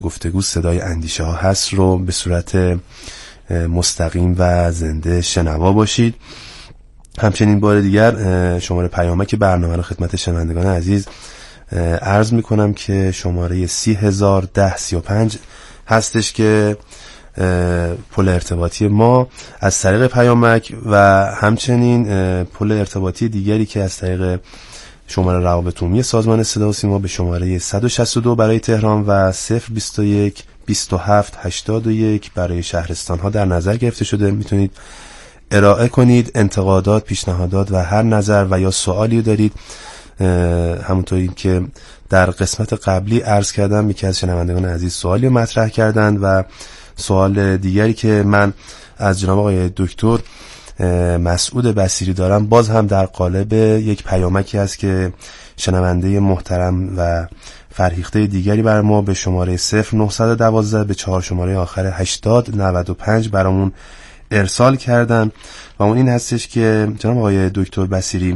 گفتگو صدای اندیشه ها هست رو به صورت مستقیم و زنده شنوا باشید. همچنین بار دیگر شماره پیامک برنامه رو خدمت شنوندگان عزیز عرض میکنم که شماره 301035 هستش که پل ارتباطی ما از طریق پیامک و همچنین پل ارتباطی دیگری که از طریق شماره روابط عمومی سازمان صدا و سیما به شماره 162 برای تهران و 021 27 81 برای شهرستان ها در نظر گرفته شده. میتونید ارائه کنید انتقادات، پیشنهادات و هر نظر و یا سوالی دارید. همونطوری که در قسمت قبلی عرض کردم، یکی از شنوندگان عزیز سوالی مطرح کردند و سوال دیگری که من از جناب آقای دکتر مسعود بصیری دارم باز هم در قالب یک پیامکی است که شنونده محترم و فرهیخته دیگری بر ما به شماره 0912 به 4 شماره آخر 8095 برامون ارسال کردن و اون این هستش که جناب آقای دکتر بصیری،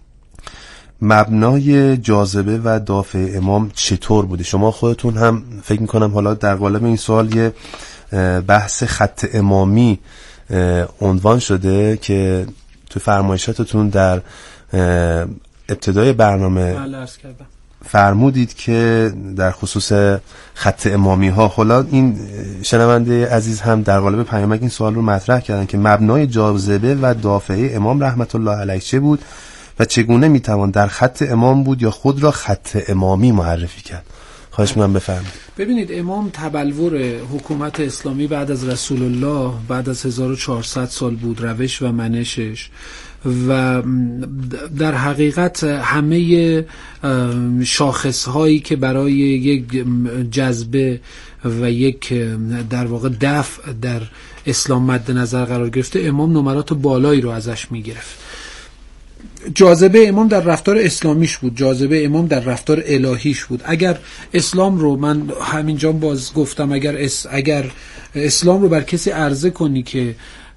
مبنای جاذبه و دافع امام چطور بوده؟ شما خودتون هم فکر میکنم حالا در قالب این سوال یه بحث خط امامی عنوان شده که تو فرمایشاتتون در ابتدای برنامه فرمودید که در خصوص خط امامی ها، حالا این شنونده عزیز هم در قالب پیامک این سوال رو مطرح کردن که مبنای جاذبه و دافعه امام رحمت الله علیه چه بود و چگونه میتوان در خط امام بود یا خود را خط امامی معرفی کرد؟ خواهش می‌کنم بفرمایید. ببینید، امام تبلور حکومت اسلامی بعد از رسول الله بعد از 1400 سال بود، روش و منشش، و در حقیقت همه شاخصهایی که برای یک جذبه و یک در واقع دفع در اسلام مد نظر قرار گرفته، امام نمرات بالایی رو ازش میگرفت. جاذبه امام در رفتار اسلامیش بود، جاذبه امام در رفتار الهیش بود. اگر اسلام رو، من همینجا باز گفتم، اگر اسلام رو بر کسی عرضه کنی که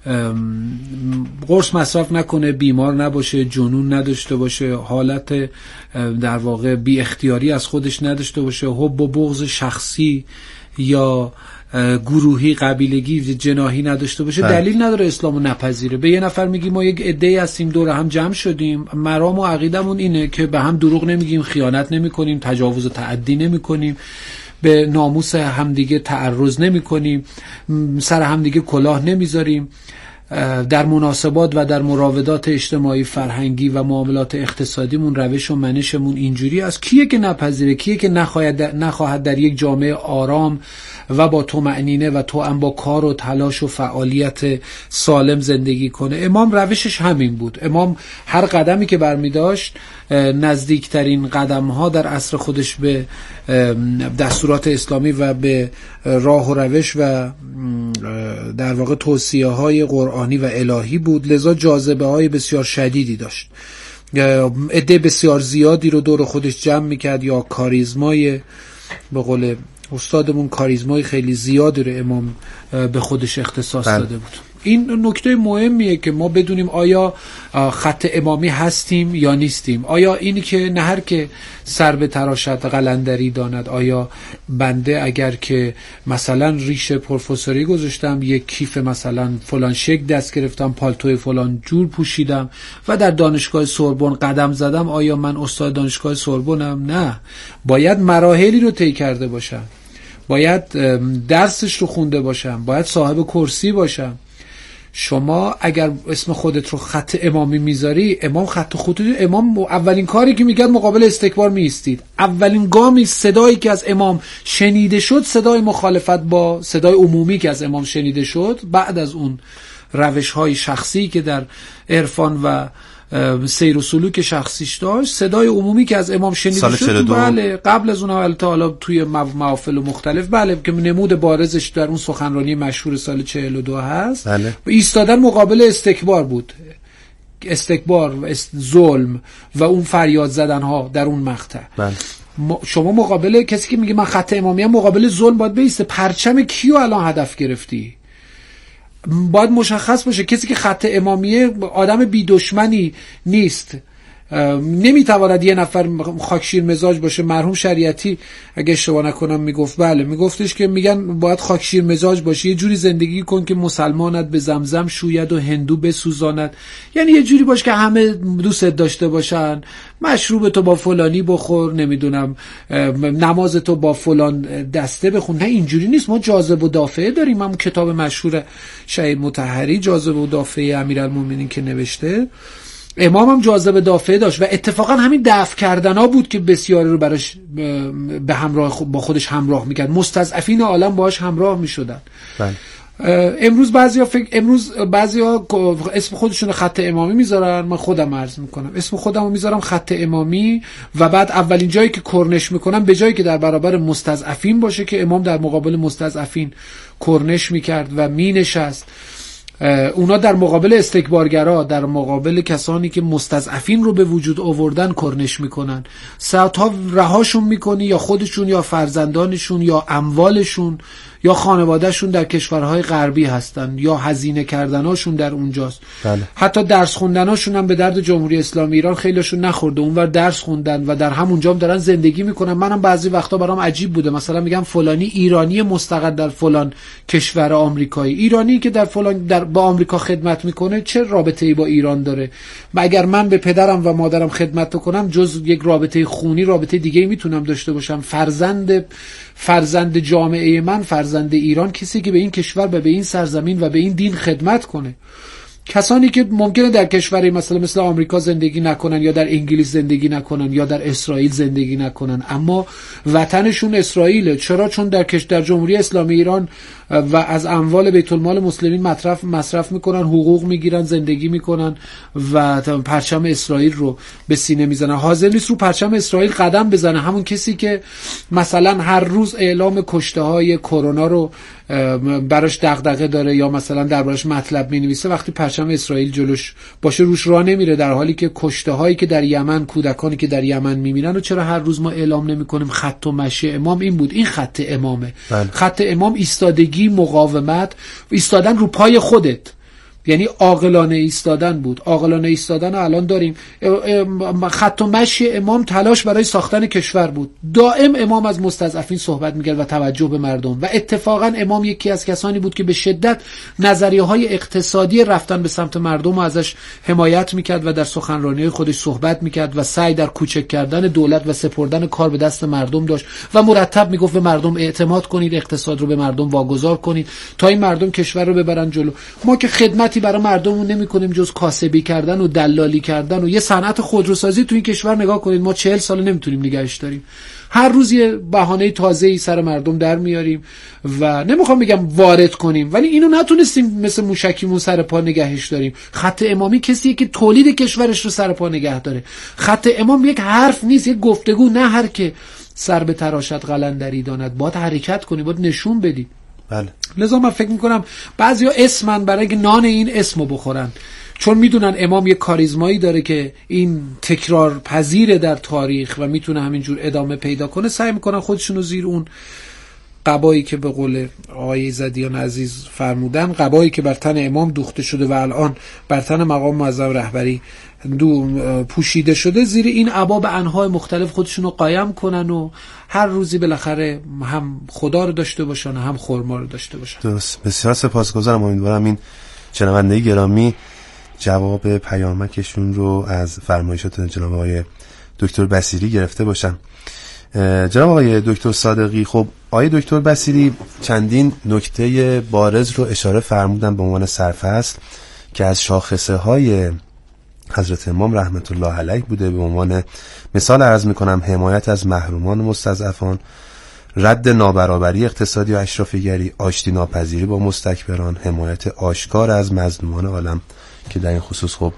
قرص مصرف نکنه، بیمار نباشه، جنون نداشته باشه، حالت در واقع بی اختیاری از خودش نداشته باشه، حب و بغض شخصی یا گروهی، قبیلگی، جناحی نداشته باشه، دلیل نداره اسلامو نپذیره. به یه نفر میگیم ما یک عده‌ای هستیم دور هم جمع شدیم، مرام و عقیدمون اینه که به هم دروغ نمیگیم، خیانت نمیکنیم، تجاوز و تعدی نمیکنیم، به ناموس همدیگه تعرض نمیکنیم، سر همدیگه کلاه نمیذاریم، در مناسبات و در مراودات اجتماعی، فرهنگی و معاملات اقتصادیمون روش و منشمون اینجوری است. کیه که نپذیره؟ کیه که نخواهد در یک جامعه آرام و با طمأنینه و توأم با کار و تلاش و فعالیت سالم زندگی کنه؟ امام روشش همین بود. امام هر قدمی که برمی داشت، نزدیکترین قدم ها در عصر خودش به دستورات اسلامی و به راه و روش و در واقع توصیه های قرآنی و الهی بود، لذا جاذبه های بسیار شدیدی داشت. عده بسیار زیادی رو دور خودش جمع میکرد، یا کاریزمای، به قول استادمون، کاریزمای خیلی زیادی رو امام به خودش اختصاص داده بود. این نکته مهمیه که ما بدونیم آیا خط امامی هستیم یا نیستیم. آیا اینی که نه هر که سر به تراشد قلندری داند، آیا بنده اگر که مثلا ریش پروفسوری گذاشتم، یک کیف مثلا فلان شکل دست گرفتم، پالتوی فلان جور پوشیدم و در دانشگاه سوربن قدم زدم، آیا من استاد دانشگاه سوربنم؟ نه، باید مراحلی رو طی کرده باشم، باید درسش رو خونده باشم، باید صاحب کرسی باشم. شما اگر اسم خودت رو خط امامی میذاری، امام خط خطوط امام اولین کاری که میکرد مقابل استکبار میایستید. اولین گامی، صدایی که از امام شنیده شد، صدای مخالفت با صدای عمومی که از امام شنیده شد، بعد از اون روش‌های شخصی که در عرفان و سیر و سلوک شخصیش داشت، صدای عمومی که از امام شنیده شد، بله، قبل از اون حالا توی محافل مختلف، بله، که نمود بارزش در اون سخنرانی مشهور سال 42 هست، بله، ایستادن مقابل استکبار بود، استکبار و ظلم و اون فریاد زدن ها در اون مقطع. بله. شما مقابل کسی که میگه من خط امامی ام، مقابل ظلم باید بیسته. پرچم کیو الان هدف گرفتی؟ باید مشخص باشه. کسی که خط امامیه آدم بی دشمنی نیست، نمیتواند یه نفر خاکشیر مزاج باشه. مرحوم شریعتی اگه اشتباه نکنم میگفت، بله میگفتش که میگن باید خاکشیر مزاج باشه، یه جوری زندگی کن که مسلمانت به زمزم شوید و هندو بسوزاند، یعنی یه جوری باش که همه دوستت داشته باشن، مشروب تو با فلانی بخور، نمیدونم نماز تو با فلان دسته بخون. نه اینجوری نیست. ما جاذبه و دافعه داریم. هم کتاب مشهور شهید مطهری جاذبه و دافعه امیرالمومنین که نوشته، امام هم جاذبه دافعه داشت و اتفاقا همین دفع کردنا بود که بسیاری رو براش به همراه با خودش همراه میکرد. مستضعفین عالم باهاش همراه میشدن. امروز بعضیا اسم خودشون خط امامی میذارن. من خودم عرض میکنم اسم خودم رو میذارم خط امامی و بعد اولین جایی که کرنش میکنم به جایی که در برابر مستضعفین باشه که امام در مقابل مستضعفین کرنش میکرد و مینشست، اونا در مقابل استکبارگرا، در مقابل کسانی که مستضعفین رو به وجود آوردن کرنش میکنن. ساعتها رهاشون میکنی، یا خودشون یا فرزندانشون یا اموالشون یا خانوادهشون در کشورهای غربی هستن یا هزینه کردناشون در اونجاست. بله. حتی درس خوندناشون هم به درد جمهوری اسلامی ایران خیلیشون نخورده، اونور درس خوندن و در همونجا هم دارن زندگی میکنن. منم بعضی وقتا برام عجیب بوده، مثلا میگم فلانی ایرانی مستقر در فلان کشور آمریکایی، ایرانی که در فلان با آمریکا خدمت میکنه چه رابطه‌ای با ایران داره؟ و اگر من به پدرم و مادرم خدمت کنم جز یک رابطه خونی رابطه دیگه‌ای میتونم داشته باشم؟ فرزند جامعه من، فرزند ایران، کسی که به این کشور و به این سرزمین و به این دین خدمت کنه. کسانی که ممکنه در کشوری مثل آمریکا زندگی نکنن یا در انگلیس زندگی نکنن یا در اسرائیل زندگی نکنن، اما وطنشون اسرائیله. چرا؟ چون در جمهوری اسلامی ایران و از اموال بیت المال مسلمین مصرف میکنن، حقوق میگیرن، زندگی میکنن و پرچم اسرائیل رو به سینه میزنن. حاضر نیست رو پرچم اسرائیل قدم بزنه. همون کسی که مثلا هر روز اعلام کشته های کرونا رو براش دغدغه داره یا مثلا دربارش مطلب مینویسه، وقتی پرچم اسرائیل جلوش باشه روش راه نمیره، در حالی که کشته هایی که در یمن، کودکانی که در یمن میمیرن و چرا هر روز ما اعلام نمیکنیم؟ خط و مشی امام این بود. این خط امامه. خط امام ایستادگی، مقاومت، ایستادن رو پای خودت، یعنی عاقلانه ایستادن بود. عاقلانه ایستادن رو الان داریم. خط و مشی امام تلاش برای ساختن کشور بود. دائم امام از مستضعفین صحبت میکرد و توجه به مردم، و اتفاقا امام یکی از کسانی بود که به شدت نظریه‌های اقتصادی رفتن به سمت مردم رو ازش حمایت میکرد و در سخنرانی‌های خودش صحبت میکرد و سعی در کوچک کردن دولت و سپردن کار به دست مردم داشت و مرتب میگفت به مردم اعتماد کنید، اقتصاد رو به مردم واگذار کنید تا این مردم کشور رو ببرن جلو. ما که خدمتی برای مردممون نمی‌کنیم جز کاسبی کردن و دلالی کردن و یه صنعت خودروسازی تو این کشور نگاه کنید، ما 40 سال نمیتونیم نگهش داریم. هر روز یه بهانه تازه‌ای سر مردم در میاریم و نمیخوام بگم وارد کنیم، ولی اینو نتونستیم مثل موشکیمون سر پا نگهش داریم. خط امامی کسیه که تولید کشورش رو سر پا نگه داره. خط امام یک حرف نیست، یک گفتگو، نه هر که سر به تراشت قلندری داند. باید حرکت کنی، باید نشون بدی. بله. لذا من فکر میکنم بعضیا اسمن برای که نان این اسمو بخورن، چون میدونن امام یک کاریزمایی داره که این تکرار پذیره در تاریخ و میتونه همینجور ادامه پیدا کنه، سعی میکنن خودشونو زیر اون قبایی که به قول آقای ایزدیان عزیز فرمودن، قبایی که بر تن امام دوخته شده و الان بر تن مقام معظم رهبری پوشیده شده، زیر این عبا به انواع مختلف خودشونو قایم کنن و هر روزی بالاخره هم خدا رو داشته باشن هم خرما رو داشته باشن. درست. بسیار سپاسگزارم. امیدوارم این شنونده گرامی جواب پیامکشون رو از فرمایشات جناب آقای دکتر بصیری گرفته باشن. جناب آقای دکتر صادقی، خب آقای دکتر بصیری چندین نکته بارز رو اشاره فرمودن به عنوان سرفصل که از شاخصه های حضرت امام رحمت الله علیه بوده. به عنوان مثال عرض میکنم حمایت از محرومان و مستضعفان، رد نابرابری اقتصادی و اشرافیگری، آشتی ناپذیری با مستکبران، حمایت آشکار از مظلومان عالم که در این خصوص خب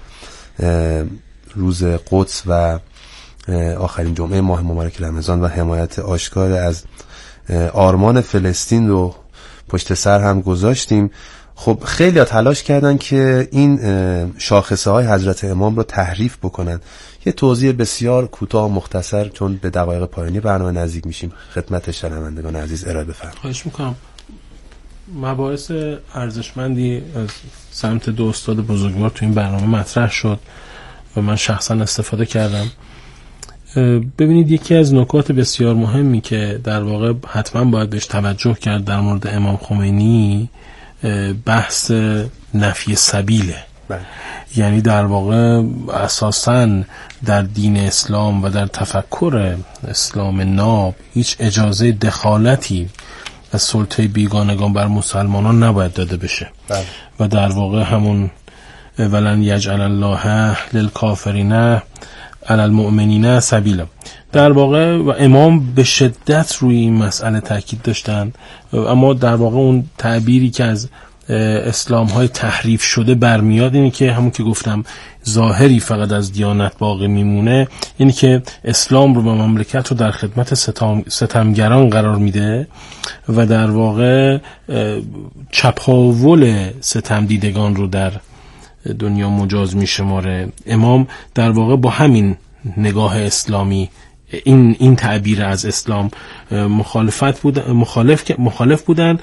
روز قدس و آخرین جمعه ماه مبارک رمضان و حمایت آشکار از آرمان فلسطین رو پشت سر هم گذاشتیم. خب خیلی ها تلاش کردن که این شاخصه های حضرت امام رو تحریف بکنن. یه توضیح بسیار کوتاه و مختصر چون به دقایق پایانی برنامه نزدیک میشیم خدمت شنوندگان عزیز ارائه بفرمایید. خواهش میکنم. مباحث ارزشمندی از سمت دو استاد بزرگوار تو این برنامه مطرح شد و من شخصا استفاده کردم. ببینید یکی از نکات بسیار مهمی که در واقع حتما باید بهش توجه کرد در مورد امام خمینی بحث نفی سبیله. یعنی در واقع اساساً در دین اسلام و در تفکر اسلام ناب هیچ اجازه دخالتی از سلطه بیگانگان بر مسلمانان نباید داده بشه و در واقع همون ولن یجعل الله للکافرین علی المؤمنین سبیلا. در واقع و امام به شدت روی این مسئله تاکید داشتن، اما در واقع اون تعبیری که از اسلام های تحریف شده برمیاد اینه که همون که گفتم ظاهری فقط از دیانت باقی میمونه، اینی که اسلام رو و مملکت رو در خدمت ستمگران قرار میده و در واقع چپاول ستم دیدگان رو در دنیا مجاز میشماره. امام در واقع با همین نگاه اسلامی این تعبیر از اسلام مخالف بودن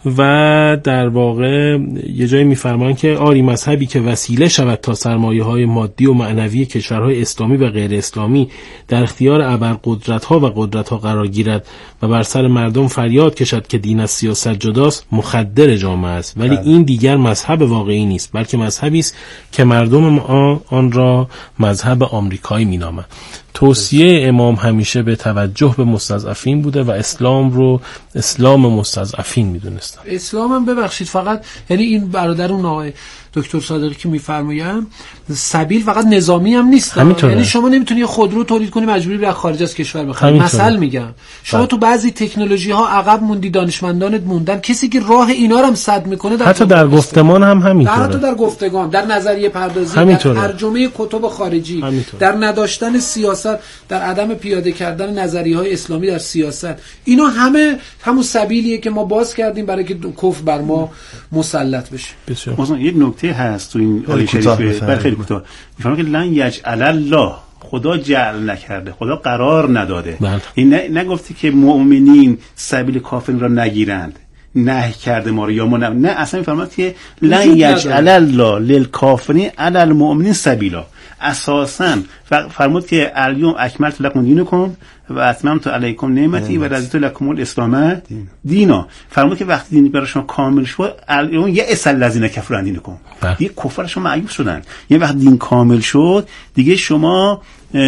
و در واقع یه جایی میفرمان که آری مذهبی که وسیله شود تا سرمایه‌های مادی و معنوی کشورهای اسلامی و غیر اسلامی در اختیار ابرقدرت‌ها و قدرت‌ها قرار گیرد و بر سر مردم فریاد کشد که دین از سیاست جداست، مخدر جامعه است، ولی این دیگر مذهب واقعی نیست، بلکه مذهبی است که مردم آن را مذهب آمریکایی مینامند. توصیه امام همیشه به توجه به مستضعفین بوده و اسلام رو اسلام مستضعفین میدونستن. اسلام هم ببخشید فقط یعنی این برادرون آقای دکتر صادقی که میفرمایند سبیل فقط نظامی هم نیست، یعنی شما نمیتونی خودرو تولید کنی مجبوری به خارج از کشور بخری. مثلا میگم شما تو بعضی تکنولوژی ها عقب موندی، دانشمندانت موندن، کسی که راه اینا رو هم سد میکنه حتی در گفتمان هم همینطوره، حتی در گفتگان، در نظریه پردازی، در ترجمه کتب خارجی همینطوره. در نداشتن سیاست، در عدم پیاده کردن نظریه های اسلامی در سیاست، اینا همون سبیلیه که ما باز کردیم برای که کفر بر ما مسلط بشه. مثلا یک نکته هست تو این آیه شریفه، خیلی کوتاه میفهمم که لن یجعل الله، خدا جعل نکرده، خدا قرار نداده. این نگفته که مؤمنین سبیل کافرین را نگیرند، نهی کرده ما رو یا ما نه اصلا میفرماد که لن یجعل الله للکافرین علی المؤمنین سبیلا. اساسا فرمود که الیوم اکملت لکم دینکم و اتممت علیکم نعمتی و رضیت لکم الاسلام دینا. فرمود که وقتی دین برای شما کامل شد الیوم یئس الذین کفروا عن دینکم، دیگه کفار شما معیوب شدن. یعنی وقتی دین کامل شد دیگه شما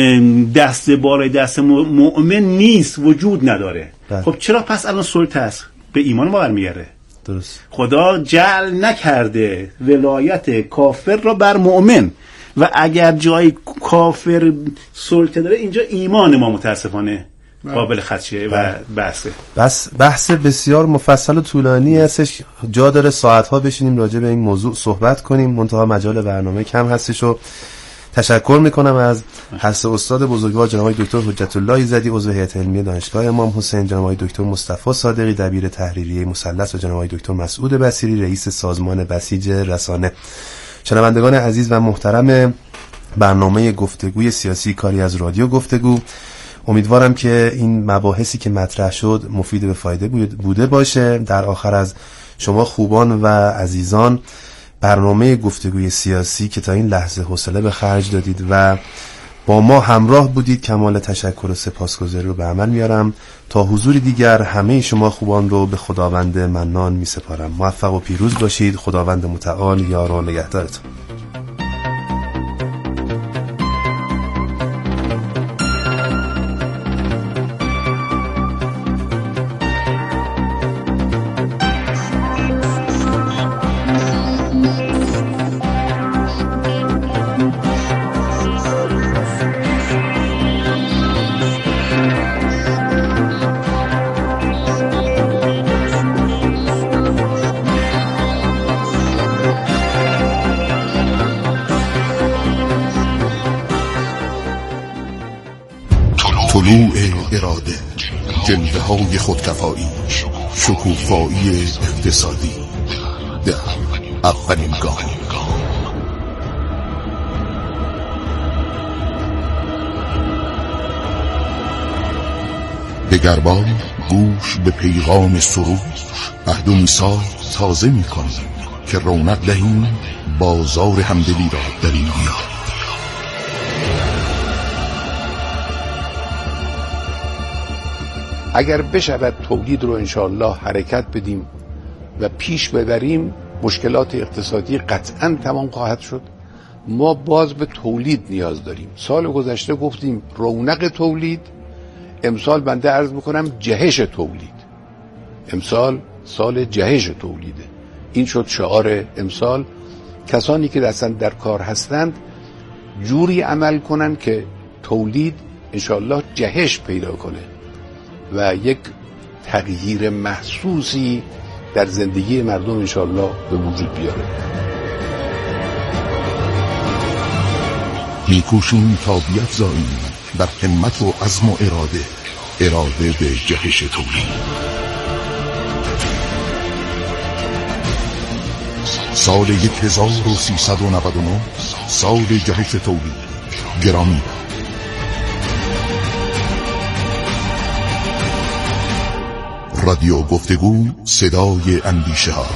دست بالای دست مؤمن نیست، وجود نداره. خب چرا پس الان سلطه است؟ به ایمان ما برمیگرده. درست. خدا جعل نکرده ولایت کافر را بر مؤمن و اگر جای کافر سلطه داره اینجا ایمان ما متاسفانه قابل خدشه و بحث بسیار مفصل و طولانی هستش، جا داره ساعتها بشینیم راجع به این موضوع صحبت کنیم، منتها مجال برنامه کم هستش و تشکر میکنم از حضرت استاد بزرگوار جناب دکتر حجت الله ایزدی عضو هیئت علمی دانشگاه امام حسین، جناب دکتر مصطفی صادقی دبیر تحریریه مثلث و جناب دکتر مسعود بصیری رئیس سازمان بسیج رسانه. شنوندگان عزیز و محترم برنامه گفتگوی سیاسی کاری از رادیو گفتگو، امیدوارم که این مباحثی که مطرح شد مفید به فایده بوده باشه. در آخر از شما خوبان و عزیزان برنامه گفتگوی سیاسی که تا این لحظه حوصله به خرج دادید و با ما همراه بودید کمال تشکر و سپاسگزاری رو به عمل میارم. تا حضوری دیگر همه شما خوبان رو به خداوند منان می سپارم. موفق و پیروز باشید. خداوند متعال یار و نگهدارتون. طلوع اراده، جلوه های خودکفایی، شکوفایی اقتصادی در اولین گام. دگربار گوش به پیغام سرود، عهد و میثاق تازه می‌کنیم که رونق دهیم بازار همدلی را در این ایام. اگر بشود تولید رو انشاءالله حرکت بدیم و پیش ببریم، مشکلات اقتصادی قطعا تمام خواهد شد. ما باز به تولید نیاز داریم. سال گذشته گفتیم رونق تولید، امسال بنده عرض میکنم جهش تولید. امسال سال جهش تولیده. این شد شعار امسال. کسانی که دستن در کار هستند جوری عمل کنن که تولید انشاءالله جهش پیدا کنه و یک تغییر محسوسی در زندگی مردم انشاءالله به وجود بیاره. میکوشیم تا بیفزاییم در همت و عزم و اراده به جهش تولید. سال 1399 سال جهش تولید. گرامی رادیو گفتگو، صدای اندیشه ها.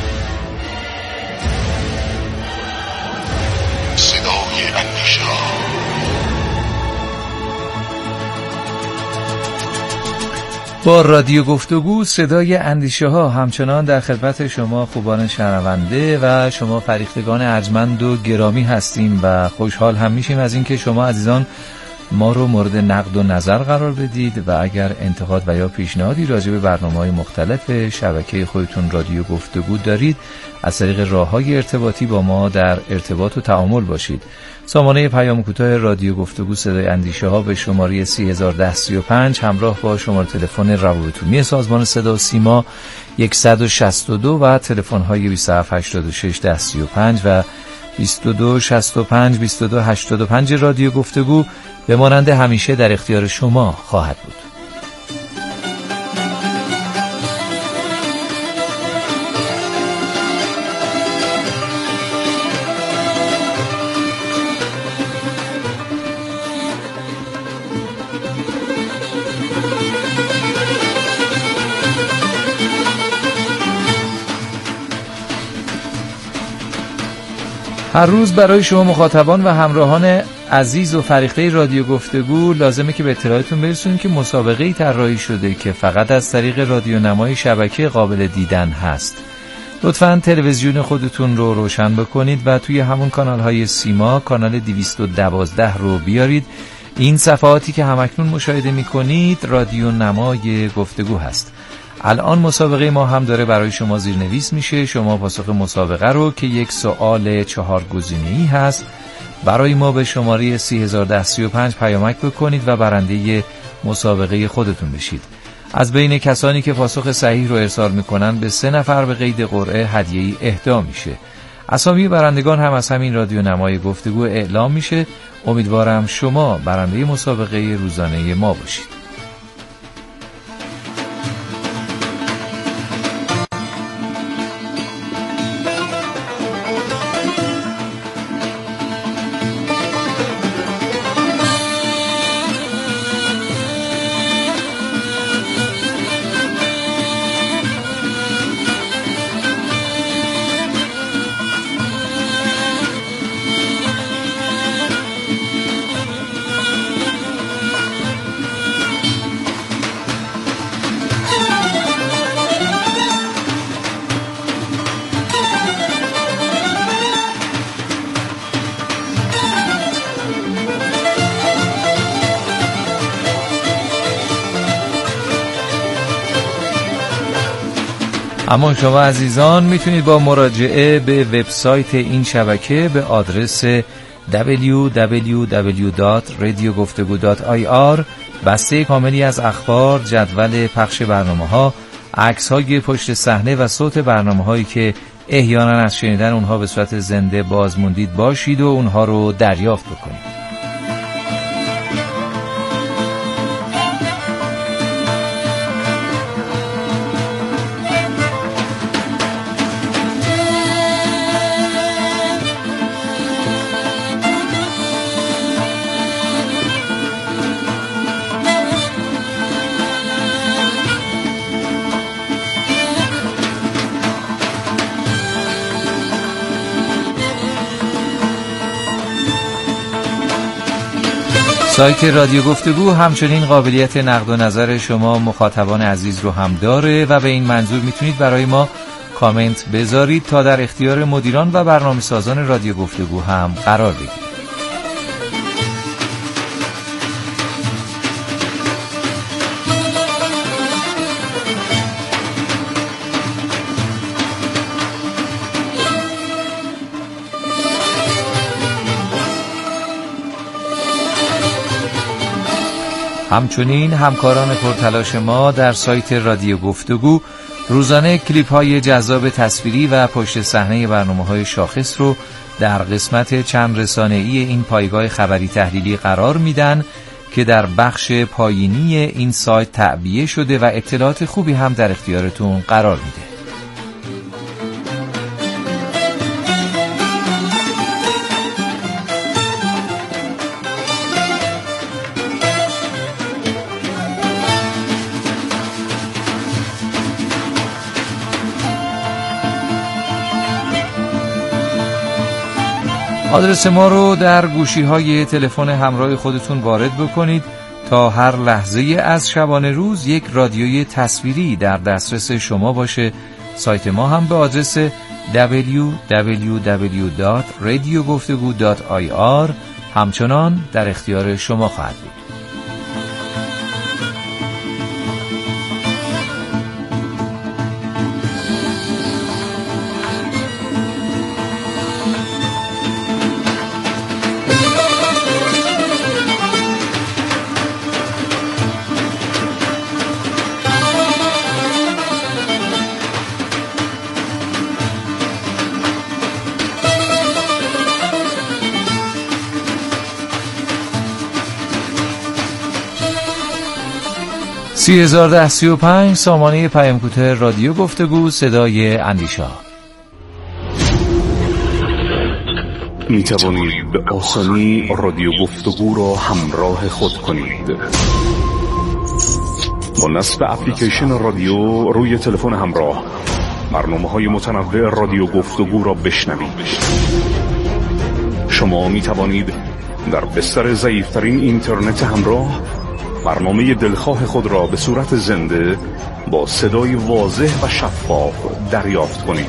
با رادیو گفتگو صدای اندیشه ها همچنان در خدمت شما خوبان شنونده و شما فریختگان ارجمند و گرامی هستیم و خوشحال هم میشیم از اینکه شما عزیزان ما رو مورد نقد و نظر قرار بدید و اگر انتقاد و یا پیشنهادی راجع به برنامه‌های مختلف شبکه خودتون رادیو گفتگو دارید، از طریق راه‌های ارتباطی با ما در ارتباط و تعامل باشید. سامانه پیام کوتاه رادیو گفتگو صدای اندیشه ها به شماره 301035 همراه با شماره تلفن روابط عمومی سازمان صدا و سیما 162 و تلفن‌های 2786 1035 و 2265 2285 رادیو گفتگو به مانند همیشه در اختیار شما خواهد بود. هر روز برای شما مخاطبان و همراهان عزیز و فریخته رادیو گفتگو لازمه که به اطلاعتون برسونیم که مسابقه‌ای طراحی شده که فقط از طریق رادیو نمای شبکه قابل دیدن هست. لطفاً تلویزیون خودتون رو روشن بکنید و توی همون کانال‌های سیما کانال 212 رو بیارید. این صفحاتی که همکنون مشاهده می‌کنید رادیو نمای گفتگو هست. الان مسابقه ما هم داره برای شما زیرنویس میشه. شما پاسخ مسابقه رو که یک سوال 4 گزینه‌ای هست برای ما به شماره 301035 پیامک بکنید و برنده مسابقه خودتون بشید. از بین کسانی که پاسخ صحیح رو ارسال میکنن به 3 نفر به قید قرعه هدیه‌ای اهدا میشه. اسامی برندگان هم از همین رادیو نمای گفتگو اعلام میشه. امیدوارم شما برنده مسابقه روزانه ما باشید. اما شما عزیزان میتونید با مراجعه به وبسایت این شبکه به آدرس www.radiogoftegu.ir بسته کاملی از اخبار، جدول پخش برنامه‌ها، عکس‌های پشت صحنه و صوت برنامه‌هایی که احیانا از شنیدن اونها به صورت زنده بازموندید باشید و اونها رو دریافت بکنید. سایت رادیو گفتگو همچنین قابلیت نقد و نظر شما مخاطبان عزیز رو هم داره و به این منظور میتونید برای ما کامنت بذارید تا در اختیار مدیران و برنامه‌سازان رادیو گفتگو هم قرار بگیرید. همچنین همکاران پرتلاش ما در سایت رادیو گفتگو روزانه کلیپ های جذاب تصویری و پشت صحنه برنامه‌های شاخص رو در قسمت چند رسانه‌ای این پایگاه خبری تحلیلی قرار میدن که در بخش پایینی این سایت تعبیه شده و اطلاعات خوبی هم در اختیارتون قرار میده. آدرس ما رو در گوشی‌های تلفن همراه خودتون وارد بکنید تا هر لحظه از شبانه روز یک رادیوی تصویری در دسترس شما باشه. سایت ما هم به آدرس www.radiogoftegu.ir همچنان در اختیار شما خواهد بود. سی 1035 سامانه پیام کوتاه رادیو گفتگو صدای اندیشه. می توانید به آسانی رادیو گفتگو را همراه خود کنید. با نصب اپلیکیشن رادیو روی تلفن همراه برنامه‌های متنوع رادیو گفتگو را بشنوید. شما می توانید در بستر ضعیف‌ترین اینترنت همراه برنامه دلخواه خود را به صورت زنده با صدای واضح و شفاف دریافت کنید.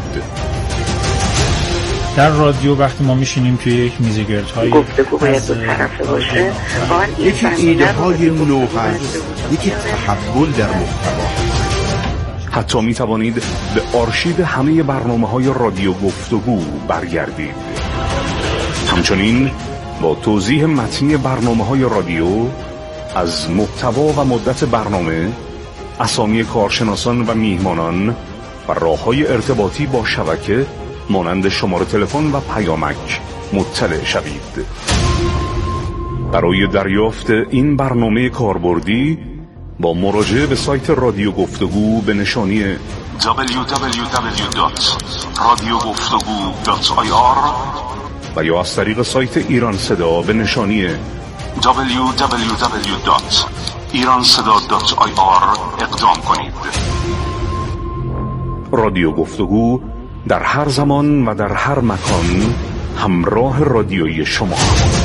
در رادیو وقتی ما میشینیم توی یک میزگردهای گفتگو باید دو طرفه باشه، یکی ایده های نو هست، یکی تحول در محتوا. حتی می توانید به آرشیو همه برنامه‌های رادیو گفتگو برگردید. همچنین با توضیح متنی برنامه‌های رادیو از محتوا و مدت برنامه، اسامی کارشناسان و میهمانان و راه‌های ارتباطی با شبکه مانند شماره تلفن و پیامک مطلع شوید. برای دریافت این برنامه کاربردی با مراجعه به سایت رادیو گفتگو به نشانی www.radiogoftegu.ir و یا از طریق سایت ایران صدا به نشانی www.iranseda.ir اقدام کنید. رادیو گفتگو در هر زمان و در هر مکان همراه رادیویی شما.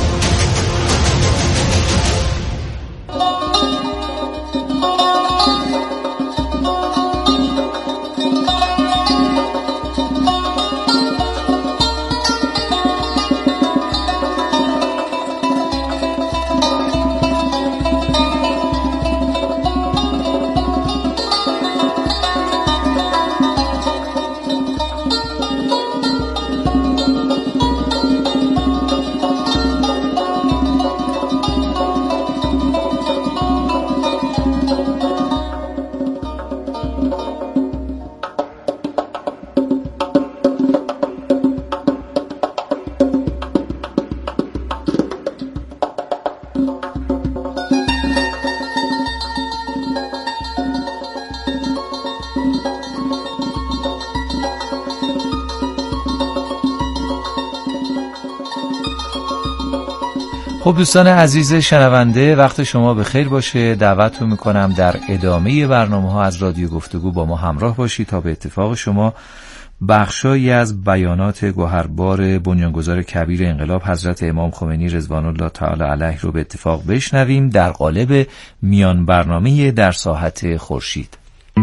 خب دوستان عزیز شنونده، وقت شما به خیر باشه. دعوتتون میکنم در ادامه برنامه‌ها از رادیو گفتگو با ما همراه باشید تا به اتفاق شما بخشایی از بیانات گوهربار بنیانگذار کبیر انقلاب حضرت امام خمینی رضوان الله تعالی علیه رو به اتفاق بشنویم در قالب میان برنامه در ساحت خورشید.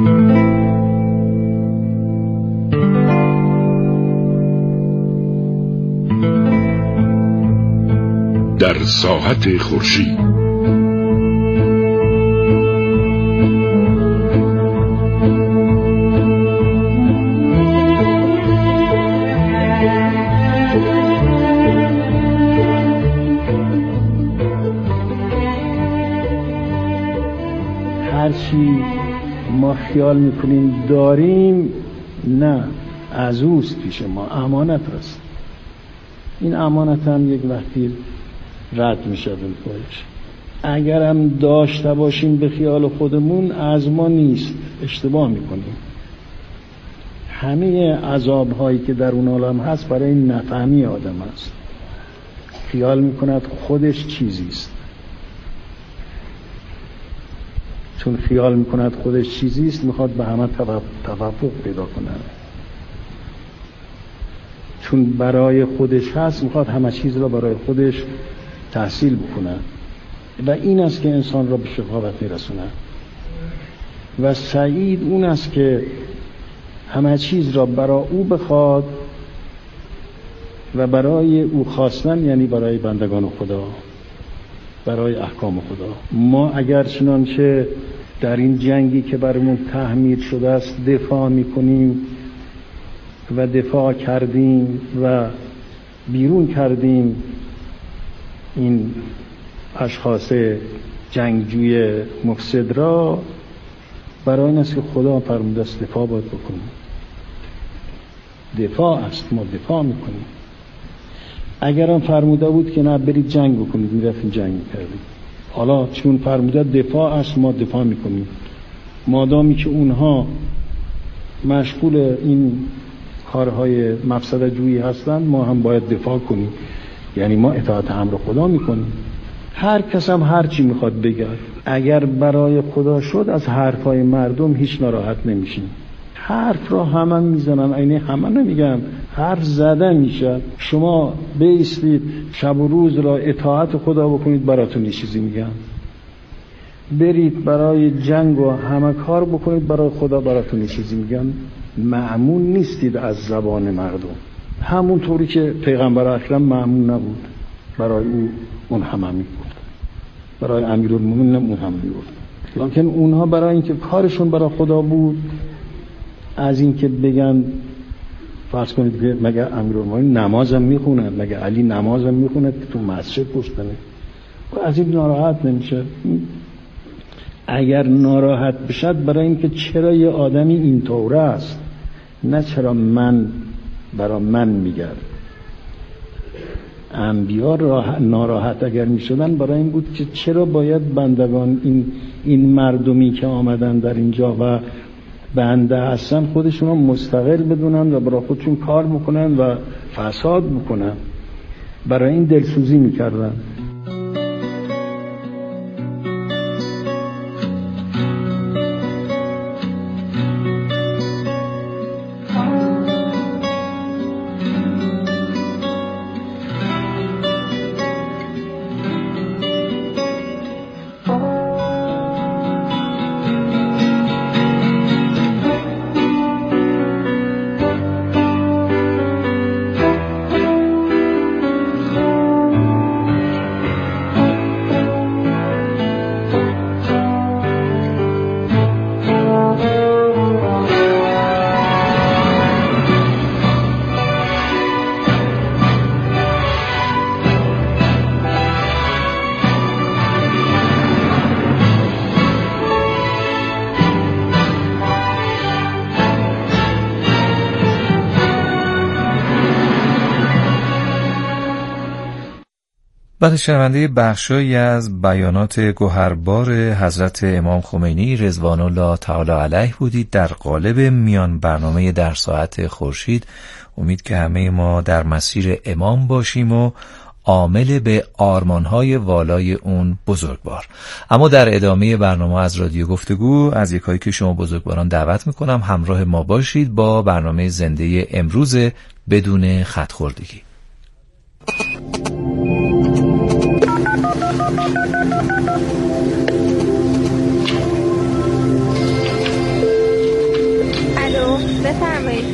در ساحت خورشید. هرچی ما خیال میکنیم داریم نه، از اوست پیش ما، امانت هست. این امانت هم یک وقتی رد میشه بالپایش. اگر هم داشته باشیم به خیال خودمون از ما نیست، اشتباه میکنیم. همه عذاب هایی که در اون عالم هست برای نفهمی آدم هست. خیال میکند خودش چیزیست. چون خیال میکند خودش چیزیست میخواد به همه توافق پیدا کنه. چون برای خودش هست میخواد همه چیز را برای خودش تحصیل بکنه و این است که انسان را به شقاوت میرسونه. و سعید اون است که همه چیز را برای او بخواد و برای او خواستن، یعنی برای بندگان خدا، برای احکام خدا. ما اگر چنانچه در این جنگی که برامون تحمیل شده است دفاع میکنیم و دفاع کردیم و بیرون کردیم این اشخاص جنگجوی مفسد را، برای این است که خدا فرموده است دفاع باید بکنیم. دفاع است، ما دفاع میکنیم. اگر هم فرموده بود که نه برید جنگ بکنید میرفتیم جنگ میکردیم. حالا چون فرموده دفاع است ما دفاع میکنیم. مادامی که اونها مشغول این کارهای مفسده جویی هستند ما هم باید دفاع کنیم، یعنی ما اطاعت امر خدا میکنیم. هر کس هم هر چی میخواد بگه، اگر برای خدا شد از حرفای مردم هیچ ناراحت نمیشیم. حرف را همه میزنن، اینه همه نمیگم، حرف زده میشه. شما بایستید شب و روز را اطاعت خدا بکنید براتون یه چیزی میگن. برید برای جنگ و همه کار بکنید برای خدا براتون یه چیزی میگن. مأمون نیستید از زبان مردم، همون طوری که پیغمبر اکرم مأمون نبود، برای او اون همه میگفت، برای امیرالمومنین اون همه میگفت. لکن اونها برای اینکه کارشون برای خدا بود، از اینکه بگن فرض کنید که مگه امیرالمومنین نمازم میخونه، مگه علی نمازم میخونه که تو مسجد پشتنه، و از این ناراحت نمیشه. اگر ناراحت بشد برای اینکه چرا یه آدمی این طوره است، نه چرا برای من میگرد. انبیا ناراحت اگر میشدن برای این بود که چرا باید بندگان این مردمی که آمدن در اینجا و بنده هستن خودشون رو مستقل بدونن و برای خودشون کار بکنن و فساد بکنن. برای این دلسوزی میکردن. بعد شنونده بخشایی از بیانات گوهربار حضرت امام خمینی رضوان الله تعالی علیه بودید در قالب میان برنامه در ساعت خورشید. امید که همه ما در مسیر امام باشیم و عامل به آرمانهای والای اون بزرگوار. اما در ادامه برنامه از رادیو گفتگو از یکایی که شما بزرگواران دعوت میکنم همراه ما باشید با برنامه زنده امروز بدون خط‌خوردگی. الو، بفرمایید.